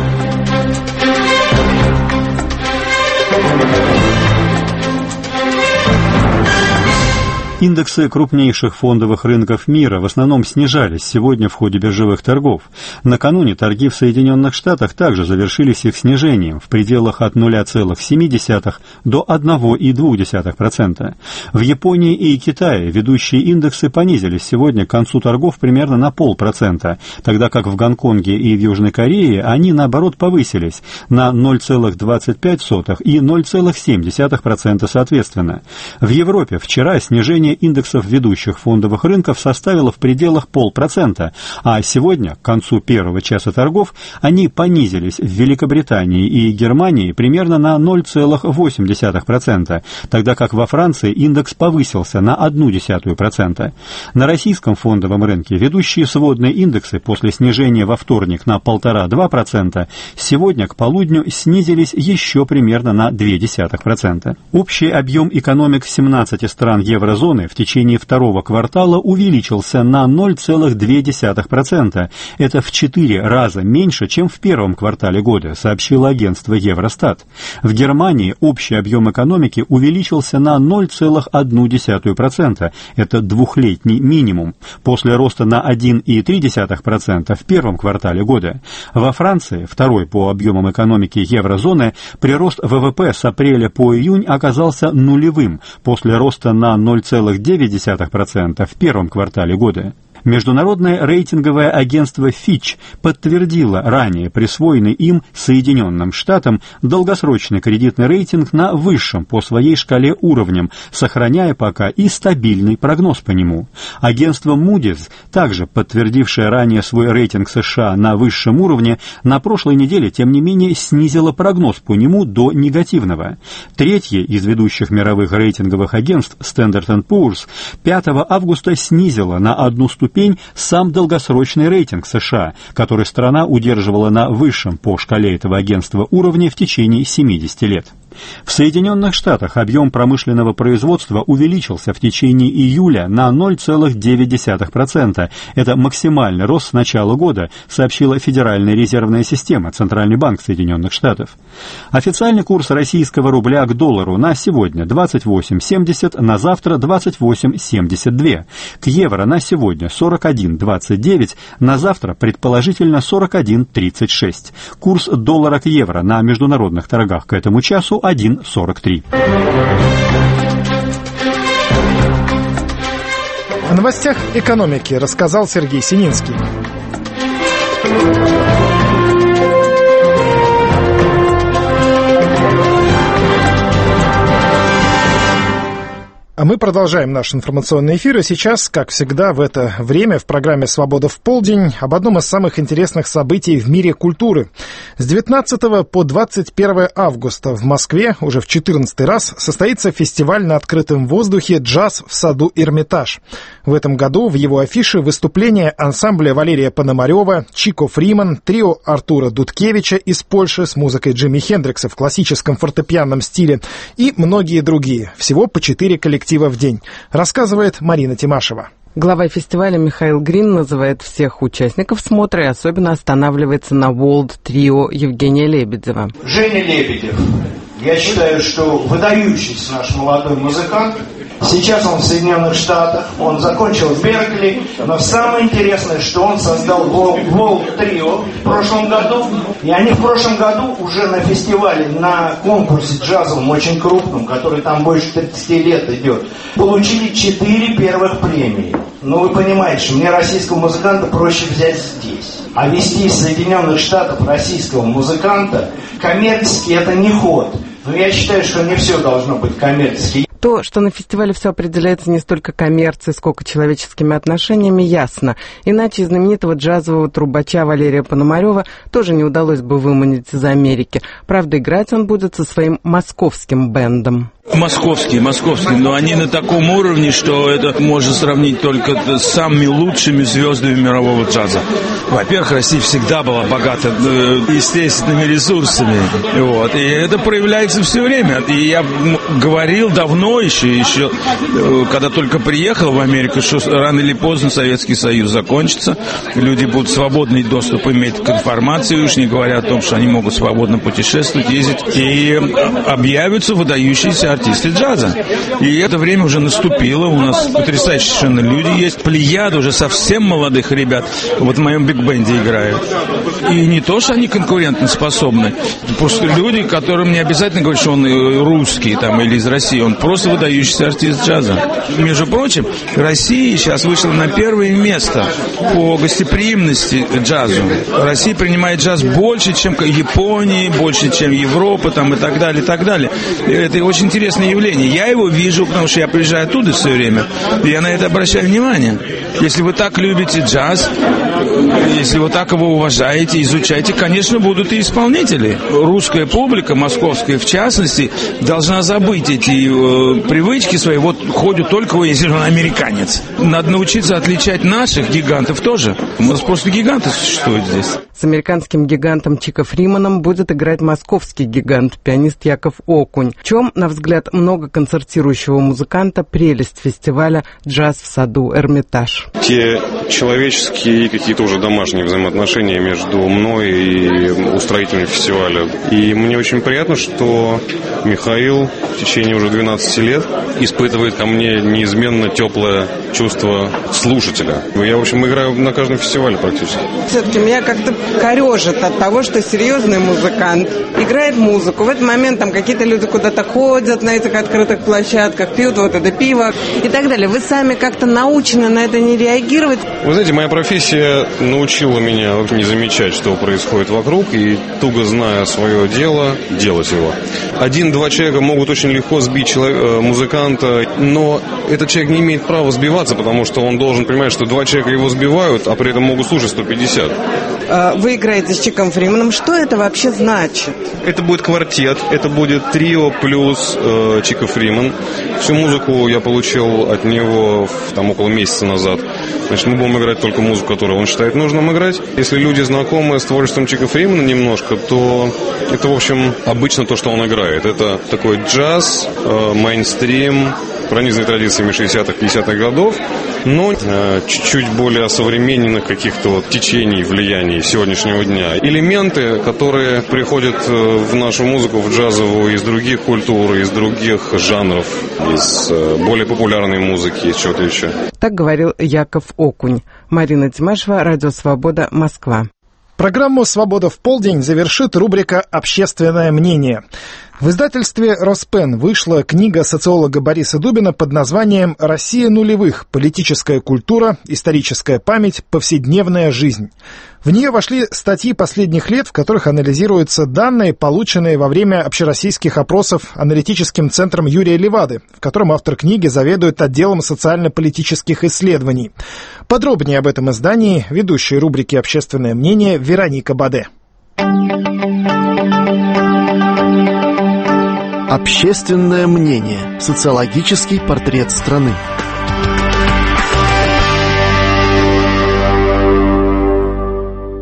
Индексы крупнейших фондовых рынков мира в основном снижались сегодня в ходе биржевых торгов. Накануне торги в Соединенных Штатах также завершились их снижением в пределах от 0,7 до 1,2%. В Японии и Китае ведущие индексы понизились сегодня к концу торгов примерно на 0,5%, тогда как в Гонконге и в Южной Корее они, наоборот, повысились на 0,25 и 0,7% соответственно. В Европе вчера снижение индексов ведущих фондовых рынков составило в пределах 0,5%, а сегодня, к концу первого часа торгов, они понизились в Великобритании и Германии примерно на 0,8%, тогда как во Франции индекс повысился на 0,1%. На российском фондовом рынке ведущие сводные индексы после снижения во вторник на 1,5-2% сегодня к полудню снизились еще примерно на 0,2%. Общий объем экономик 17 стран еврозоны в течение второго квартала увеличился на 0,2%. Это в 4 раза меньше, чем в первом квартале года, сообщило агентство Евростат. В Германии общий объем экономики увеличился на 0,1%. Это двухлетний минимум, после роста на 1,3% в первом квартале года. Во Франции, второй по объемам экономики еврозоны, прирост ВВП с апреля по июнь оказался нулевым, после роста на 0,9% в первом квартале года. Международное рейтинговое агентство Fitch подтвердило ранее присвоенный им Соединенным Штатам долгосрочный кредитный рейтинг на высшем по своей шкале уровнем, сохраняя пока и стабильный прогноз по нему. Агентство Moody's, также подтвердившее ранее свой рейтинг США на высшем уровне, на прошлой неделе, тем не менее, снизило прогноз по нему до негативного. Третье из ведущих мировых рейтинговых агентств Standard & Poor's 5 августа снизило на одну ступень сам долгосрочный рейтинг США, который страна удерживала на высшем по шкале этого агентства уровне в течение 70 лет. В Соединенных Штатах объем промышленного производства увеличился в течение июля на 0,9%. Это максимальный рост с начала года, сообщила Федеральная резервная система, Центральный банк Соединенных Штатов. Официальный курс российского рубля к доллару на сегодня 28,70, на завтра 28,72. К евро на сегодня 41,29, на завтра предположительно 41,36. Курс доллара к евро на международных торгах к этому часу 1,43. О новостях экономики рассказал Сергей Сининский. А мы продолжаем наш информационный эфир, и сейчас, как всегда, в это время в программе «Свобода в полдень» об одном из самых интересных событий в мире культуры. С 19 по 21 августа в Москве уже в 14-й раз состоится фестиваль на открытом воздухе «Джаз в саду Эрмитаж». В этом году в его афише выступления ансамбля Валерия Пономарева, Чико Фриман, трио Артура Дудкевича из Польши с музыкой Джимми Хендрикса в классическом фортепианном стиле и многие другие. Всего по 4 коллектива в день, рассказывает Марина Тимашева. Глава фестиваля Михаил Грин называет всех участников смотра и особенно останавливается на World Trio Евгения Лебедева. Женя Лебедев, я считаю, что выдающийся наш молодой музыкант, Сейчас он в Соединенных Штатах, он закончил в Беркли, но самое интересное, что он создал World Trio в прошлом году, и они в прошлом году уже на фестивале, на конкурсе джазовом, очень крупном, который там больше 30 лет идет, получили 4 первых премии. Ну, вы понимаете, что мне российского музыканта проще взять здесь. А вести из Соединенных Штатов российского музыканта коммерчески это не ход. Но я считаю, что не все должно быть коммерчески. То, что на фестивале все определяется не столько коммерцией, сколько человеческими отношениями, ясно. Иначе из знаменитого джазового трубача Валерия Пономарева тоже не удалось бы выманить из Америки. Правда, играть он будет со своим московским бэндом. Московские, но они на таком уровне, что это можно сравнить только с самыми лучшими звездами мирового джаза. Во-первых, Россия всегда была богата естественными ресурсами, вот, и это проявляется все время. И я говорил давно еще, когда только приехал в Америку, что рано или поздно Советский Союз закончится, люди будут свободный доступ иметь к информации, уж не говоря о том, что они могут свободно путешествовать, ездить, и объявятся выдающиеся артисты джаза. И это время уже наступило. У нас потрясающие совершенно люди есть. Плеяда уже совсем молодых ребят вот в моем биг-бенде играют. И не то, что они конкурентоспособны. Просто люди, которым не обязательно говорить, что он русский там, или из России. Он просто выдающийся артист джаза. Между прочим, Россия сейчас вышла на первое место по гостеприимности джазу. Россия принимает джаз больше, чем Япония, больше, чем Европа там, и так далее, и так далее. Это очень интересное явление. Я его вижу, потому что я приезжаю оттуда все время. И я на это обращаю внимание. Если вы так любите джаз, если вы так его уважаете, изучаете, конечно, будут и исполнители. Русская публика, московская в частности, должна забыть эти привычки свои. Вот ходят только если он американец. Надо научиться отличать наших гигантов тоже. У нас просто гиганты существуют здесь. С американским гигантом Чико Фриманом будет играть московский гигант, пианист Яков Окунь. В чем, на взгляд многоконцертирующего музыканта, прелесть фестиваля «Джаз в саду Эрмитаж»? Те человеческие и какие-то уже домашние взаимоотношения между мной и устроителем фестиваля. И мне очень приятно, что Михаил в течение уже 12 лет испытывает ко мне неизменно теплое чувство слушателя. Я, в общем, играю на каждом фестивале практически. Все-таки меня как-то корежит от того, что серьезный музыкант играет музыку. В этот момент там какие-то люди куда-то ходят на этих открытых площадках, пьют вот это пиво и так далее. Вы сами как-то научены на это не реагировать? Вы знаете, моя профессия научила меня не замечать, что происходит вокруг, и туго зная свое дело, делать его. 1-2 человека могут очень легко сбить музыканта, но этот человек не имеет права сбиваться, потому что он должен понимать, что 2 человека его сбивают, а при этом могут слушать 150. Вы играете с Чиком Фриманом. Что это вообще значит? Это будет квартет, это будет трио плюс Чико Фриман. Всю музыку я получил от него там около месяца назад. Значит, мы будем играть только музыку, которую он считает нужным играть. Если люди знакомы с творчеством Чико Фримана немножко, то это, в общем, обычно то, что он играет. Это такой джаз, мейнстрим, пронизанный традициями 60-х, 50-х годов, но чуть-чуть более современных каких-то вот течений, влияний сегодняшнего дня. Элементы, которые приходят в нашу музыку, в джазовую, из других культур, из других жанров, из более популярной музыки, из чего-то еще. Так говорил Яков Окунь. Марина Тимашева, Радио Свобода, Москва. Программу «Свобода в полдень» завершит рубрика «Общественное мнение». В издательстве «Роспен» вышла книга социолога Бориса Дубина под названием «Россия нулевых. Политическая культура, историческая память, повседневная жизнь». В нее вошли статьи последних лет, в которых анализируются данные, полученные во время общероссийских опросов аналитическим центром Юрия Левады, в котором автор книги заведует отделом социально-политических исследований. Подробнее об этом издании ведущая рубрики «Общественное мнение» Вероника Баде. Общественное мнение. Социологический портрет страны. В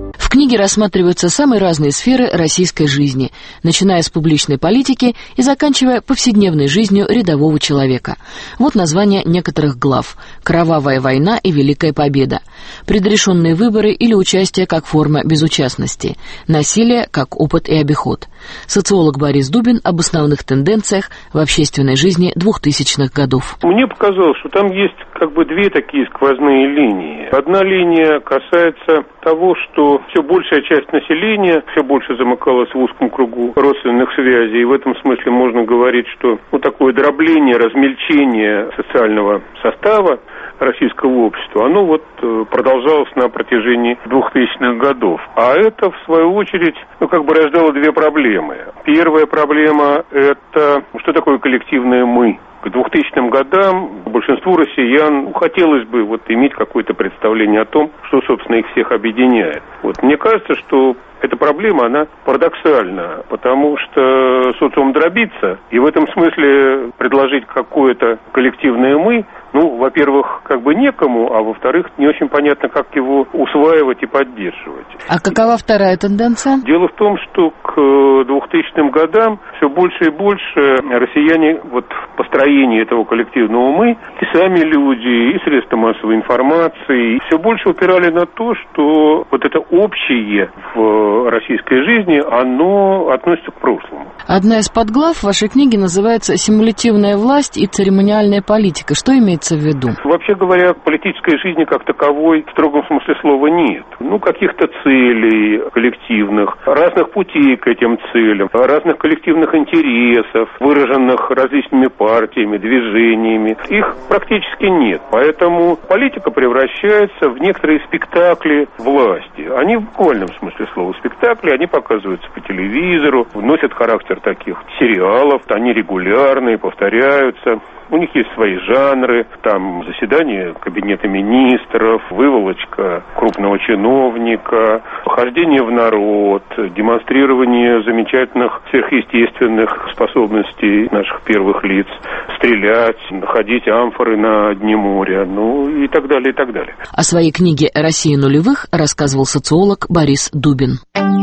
книге рассматриваются самые разные сферы российской жизни, начиная с публичной политики и заканчивая повседневной жизнью рядового человека. Вот названия некоторых глав: «Кровавая война и Великая победа», «Предрешенные выборы или участие как форма безучастности», «Насилие как опыт и обиход». Социолог Борис Дубин об основных тенденциях в общественной жизни 2000-х годов. Мне показалось, что там есть как бы две такие сквозные линии. Одна линия касается того, что все большая часть населения все больше замыкалась в узком кругу родственных связей. И в этом смысле можно говорить, что такое дробление, размельчение социального состава российского общества, оно продолжалось на протяжении 2000-х годов. А это, в свою очередь, рождало две проблемы. Первая проблема – это что такое коллективное «мы». К 2000 годам большинству россиян хотелось бы иметь какое-то представление о том, что, собственно, их всех объединяет. Мне кажется, что эта проблема, она парадоксальна, потому что социум дробится, и в этом смысле предложить какое-то коллективное «мы», во-первых, некому, а во-вторых, не очень понятно, как его усваивать и поддерживать. А какова вторая тенденция? Дело в том, что к 2000 годам все больше и больше россияне в построении этого коллективного «мы», и сами люди, и средства массовой информации, все больше упирали на то, что это общее в российской жизни, оно относится к прошлому. Одна из подглав вашей книги называется «Симулятивная власть и церемониальная политика». Что имеется в виду? Вообще говоря, политической жизни как таковой в строгом смысле слова нет. Каких-то целей коллективных, разных путей к этим целям, разных коллективных интересов, выраженных различными партиями, движениями. Их практически нет. Поэтому политика превращается в некоторые спектакли власти. Они в буквальном смысле слова спектакли, они показываются по телевизору, носят характер таких сериалов, они регулярные, повторяются. У них есть свои жанры, там заседание кабинета министров, выволочка крупного чиновника, хождение в народ, демонстрирование замечательных сверхъестественных способностей наших первых лиц, стрелять, находить амфоры на дне моря, и так далее, и так далее. О своей книге «Россия нулевых» рассказывал социолог Борис Дубин.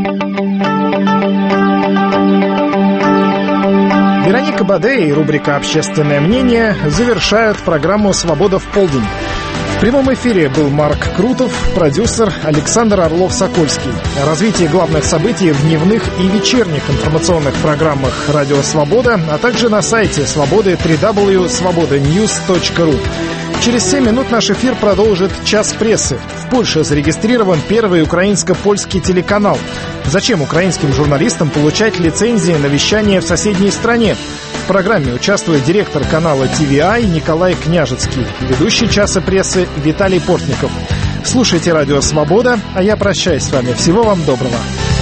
Вероника Баде и рубрика «Общественное мнение» завершают программу «Свобода в полдень». В прямом эфире был Марк Крутов, продюсер Александр Орлов-Сокольский. Развитие главных событий в дневных и вечерних информационных программах «Радио Свобода», а также на сайте Свободы www.svobodanews.ru. Через 7 минут наш эфир продолжит «Час прессы». В Польше зарегистрирован первый украинско-польский телеканал. Зачем украинским журналистам получать лицензии на вещание в соседней стране? В программе участвует директор канала TVI Николай Княжецкий, ведущий «Часа прессы» Виталий Портников. Слушайте «Радио Свобода», а я прощаюсь с вами. Всего вам доброго.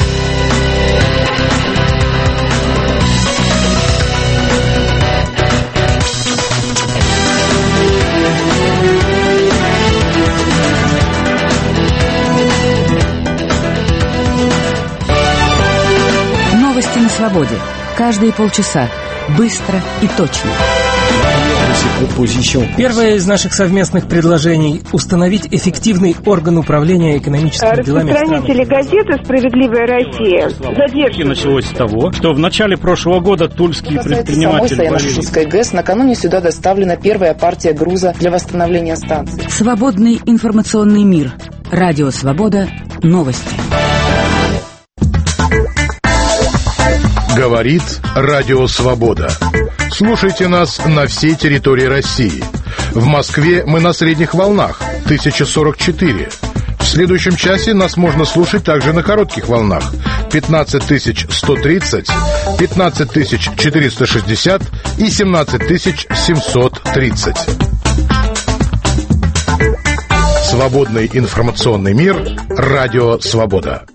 Новости на свободе. Каждые полчаса. Быстро и точно. Первое из наших совместных предложений – установить эффективный орган управления экономическими делами страны. Распространители газеты «Справедливая Россия» задерживают. Началось с того, что в начале прошлого года тульские предприниматели... Самой Саяно-Шушской ГЭС накануне сюда доставлена первая партия груза для восстановления станции. Свободный информационный мир. Радио Свобода. Новости. Говорит Радио Свобода. Слушайте нас на всей территории России. В Москве мы на средних волнах 1044. В следующем часе нас можно слушать также на коротких волнах 15130, 15460 и 17730. Свободный информационный мир. Радио Свобода.